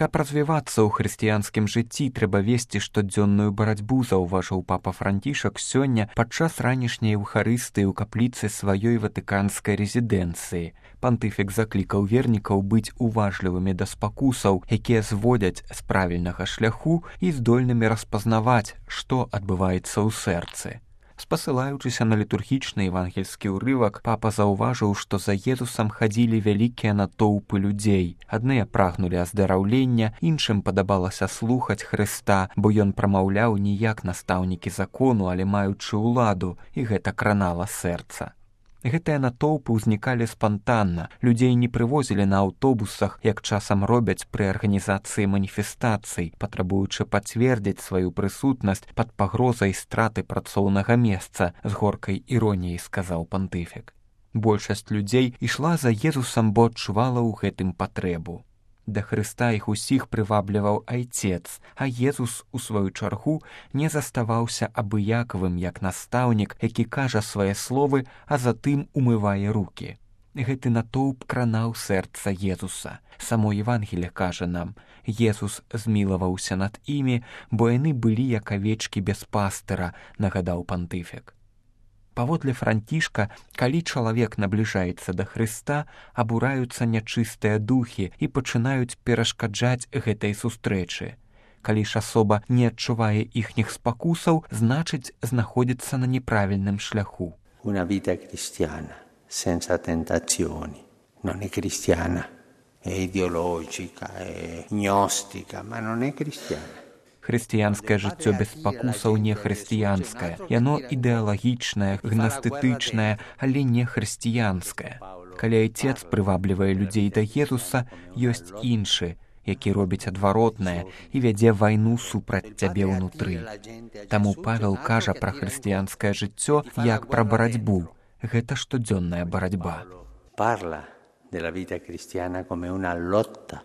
Каб развівацца ў хрысціянскім жыцці, трэба весці штодзённую барацьбу, заўважыў папа Францішак сёння падчас ранішняй эўхарыстыі ў капліцы сваёй ватыканскай рэзідэнцыі. Пантыфік заклікаў вернікаў быць уважлівымі да спакусаў, якія зводзяць з правільнага шляху і здольнымі распазнаваць, што адбываецца ў сэрцы. Спасылаючыся на літургічны евангельскі ўрывак, папа заўважыў, што за Езусам хадзілі вялікія натоўпы людзей. Адныя прагнулі аздараўлення, іншым падабалася слухаць Хрыста, бо ён прамаўляў не як настаўнікі закону, але маючы ўладу, і гэта кранала сэрца. Гэтыя натоўпы ўзнікалі спантанна, людзей не прывозілі на аўтобусах, як часам робяць пры арганізацыі маніфестацый, патрабуючы пацвердзіць сваю прысутнасць пад пагрозай страты працоўнага месца, з горкай іроніяй сказаў пантыфік. Большасць людзей ішла за Езусам, бо адчувала ў гэтым патрэбу. Да Хрыста іх усіх прывабліваў Айцец, а Езус, у сваю чаргу, не заставаўся абыякавым, як настаўнік, які кажа свае словы, а затым умывае рукі. Гэты натоўп кранаў сэрца Езуса. Само Евангелие кажа нам: Езус змілаваўся над імі, бо яны былі як авечкі без пастыра, нагадаў пантыфік. Паводле Францішка, калі чалавек набліжаецца да Хрыста, абураюцца нячыстыя духі і пачынаюць перашкаджаць гэтай сустрэчы. Калі ж асоба не адчувае іхніх спакусаў, значыць, знаходзіцца на неправільным шляху. Una vita cristiana senza tentazioni non è cristiana, è ideologica, è gnostica, ma non è cristiana. Хрысціянскае жыццё без спакусаў не хрысціянскае. Яно ідэалагічнае, гнастытычнае, але не хрысціянскае. Калі Айцец прываблівае людзей да Езуса, ёсць іншы, які робіць адваротнае і вядзе вайну супраць цябе ўнутры. Таму Павел кажа пра хрысціянскае жыццё як пра барацьбу. Гэта штодзённая барацьба. Parla della vita cristiana come una lotta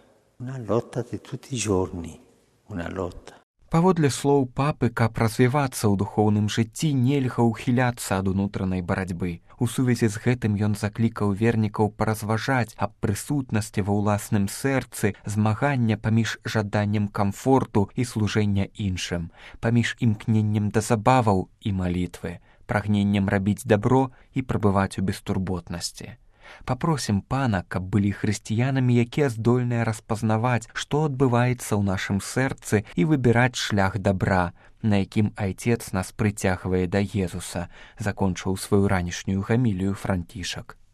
di tutti i giorni, una lotta. Паводле слоў папы, каб развівацца ў духоўным жыцці, нельга ўхіляцца ад унутранай барацьбы. У сувязі з гэтым ён заклікаў вернікаў паразважаць аб прысутнасці ва ўласным сэрцы змагання паміж жаданнем камфорту і служэння іншым, паміж імкненнем да забаваў і малітвы, прагненнем рабіць дабро і прабываць у бестурботнасці. Папросім Пана, каб былі хрысціянамі, якія здольныя распазнаваць, што адбываецца ў нашым сэрцы, і выбіраць шлях дабра, на якім Айцец нас прыцягвае да Езуса, закончыў сваю ранішнюю гамілію Францішак.